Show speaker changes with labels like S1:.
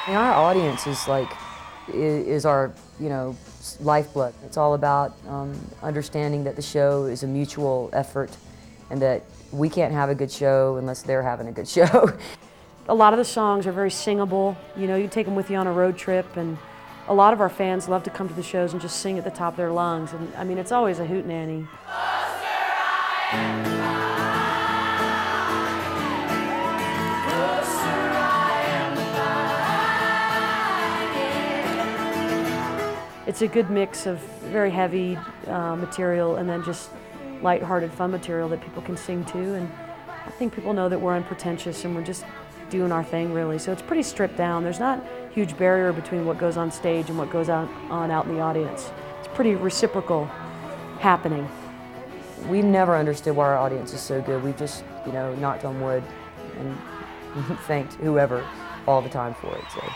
S1: And our audience is is our, lifeblood. It's all about understanding that the show is a mutual effort and that we can't have a good show unless they're having a good show.
S2: A lot of the songs are very singable. You take them with you on a road trip, and a lot of our fans love to come to the shows and just sing at the top of their lungs. And I mean, it's always a hootenanny. It's a good mix of very heavy material and then just light-hearted fun material that people can sing to. And I think people know that we're unpretentious and we're just doing our thing, really. So it's pretty stripped down. There's not a huge barrier between what goes on stage and what goes on out in the audience. It's pretty reciprocal happening.
S1: We never understood why our audience is so good. We've just, knocked on wood and thanked whoever all the time for it. So.